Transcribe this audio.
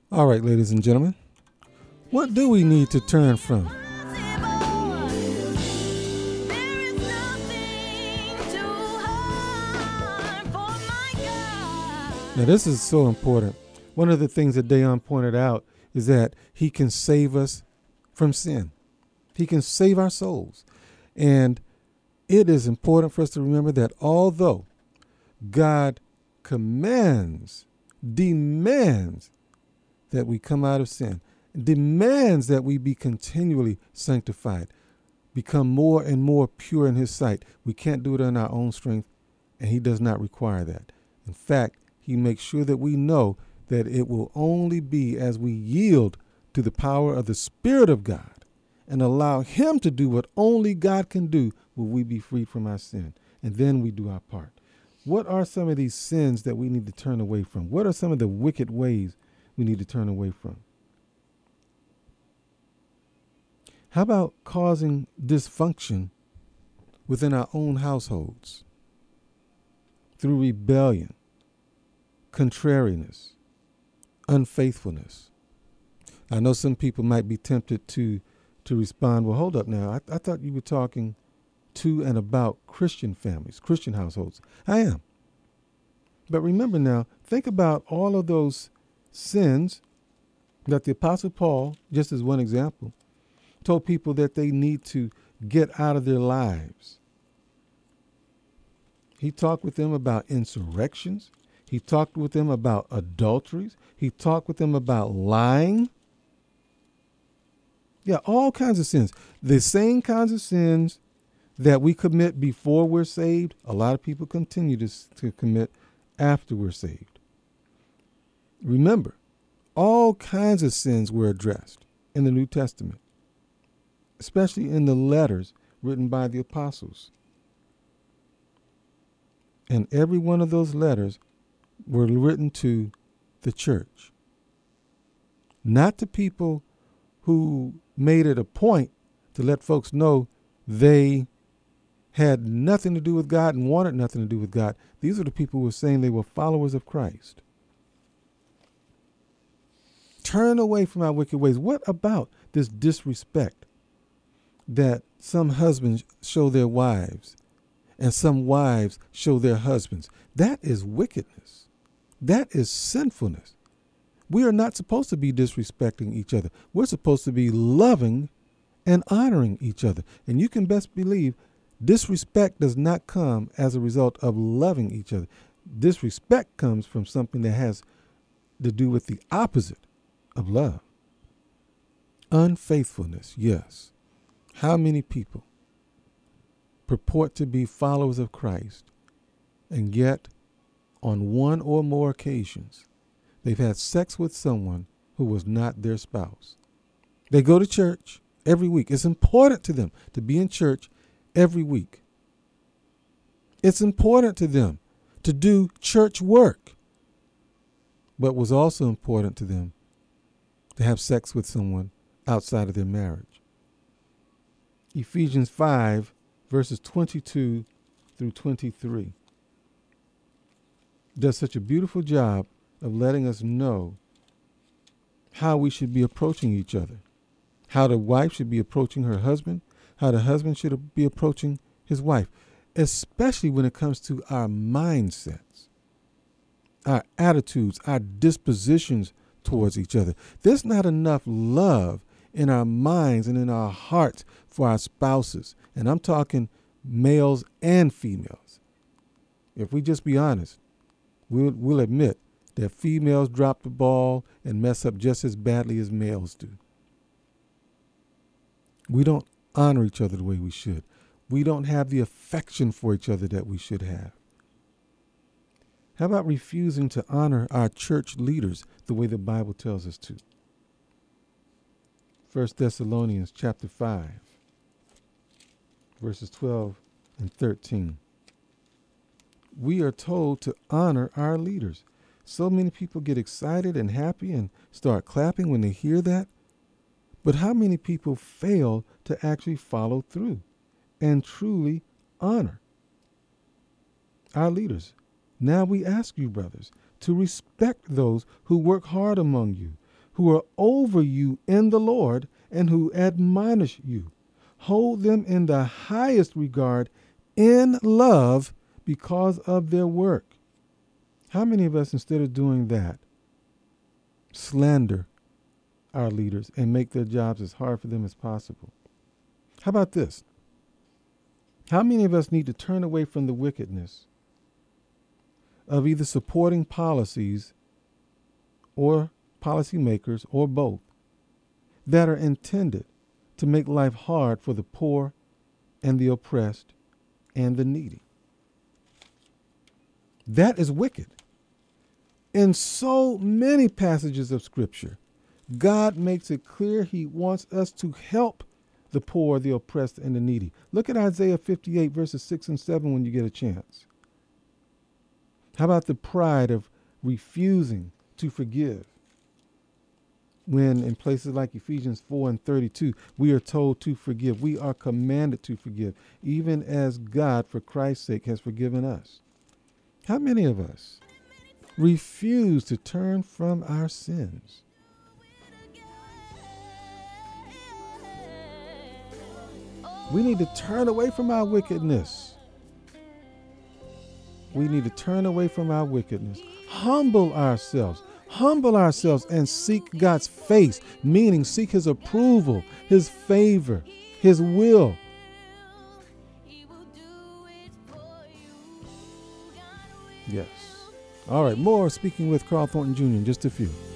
All right, ladies and gentlemen, what do we need to turn from? Now, this is so important. One of the things that Dayon pointed out is that he can save us from sin. He can save our souls. And it is important for us to remember that although God demands that we come out of sin, demands that we be continually sanctified, become more and more pure in his sight, we can't do it in our own strength, and he does not require that. In fact, he makes sure that we know that it will only be as we yield to the power of the Spirit of God and allow him to do what only God can do will we be freed from our sin. And then we do our part. What are some of these sins that we need to turn away from? What are some of the wicked ways we need to turn away from? How about causing dysfunction within our own households through rebellion, contrariness, unfaithfulness? I know some people might be tempted to respond, well, hold up now. I thought you were talking to and about Christian families, Christian households. I am. But remember now, think about all of those sins that the Apostle Paul, just as one example, told people that they need to get out of their lives. He talked with them about insurrections. He talked with them about adulteries. He talked with them about lying. Yeah, all kinds of sins. The same kinds of sins that we commit before we're saved, a lot of people continue to commit after we're saved. Remember, all kinds of sins were addressed in the New Testament, especially in the letters written by the apostles. And every one of those letters were written to the church, not to people who made it a point to let folks know they had nothing to do with God and wanted nothing to do with God. These are the people who were saying they were followers of Christ. Turn away from our wicked ways. What about this disrespect that some husbands show their wives and some wives show their husbands? That is wickedness. That is sinfulness. We are not supposed to be disrespecting each other. We're supposed to be loving and honoring each other. And you can best believe disrespect does not come as a result of loving each other. Disrespect comes from something that has to do with the opposite of love. Unfaithfulness, yes. How many people purport to be followers of Christ, and yet on one or more occasions, they've had sex with someone who was not their spouse? They go to church every week. It's important to them to be in church every week. It's important to them to do church work. But was also important to them to have sex with someone outside of their marriage. Ephesians 5, verses 22 through 23 does such a beautiful job of letting us know how we should be approaching each other, how the wife should be approaching her husband, how the husband should be approaching his wife, especially when it comes to our mindsets, our attitudes, our dispositions towards each other. There's not enough love in our minds and in our hearts for our spouses. And I'm talking males and females. If we just be honest, we'll admit that females drop the ball and mess up just as badly as males do. We don't honor each other the way we should. We don't have the affection for each other that we should have. How about refusing to honor our church leaders the way the Bible tells us to? 1 Thessalonians chapter 5, verses 12 and 13. We are told to honor our leaders. So many people get excited and happy and start clapping when they hear that. But how many people fail to actually follow through and truly honor our leaders? Now we ask you, brothers, to respect those who work hard among you, who are over you in the Lord and who admonish you. Hold them in the highest regard in love because of their work. How many of us, instead of doing that, slander our leaders and make their jobs as hard for them as possible? How about this? How many of us need to turn away from the wickedness of either supporting policies or policymakers or both that are intended to make life hard for the poor and the oppressed and the needy? That is wicked. In so many passages of Scripture, God makes it clear he wants us to help the poor, the oppressed, and the needy. Look at Isaiah 58, verses 6 and 7 when you get a chance. How about the pride of refusing to forgive, when in places like Ephesians 4 and 32, we are told to forgive. We are commanded to forgive, even as God, for Christ's sake, has forgiven us. How many of us refuse to turn from our sins? We need to turn away from our wickedness. We need to turn away from our wickedness. Humble ourselves and seek God's face, meaning seek his approval, his favor, his will. Yes. All right, more Speaking with Carl Thornton Jr. in just a few.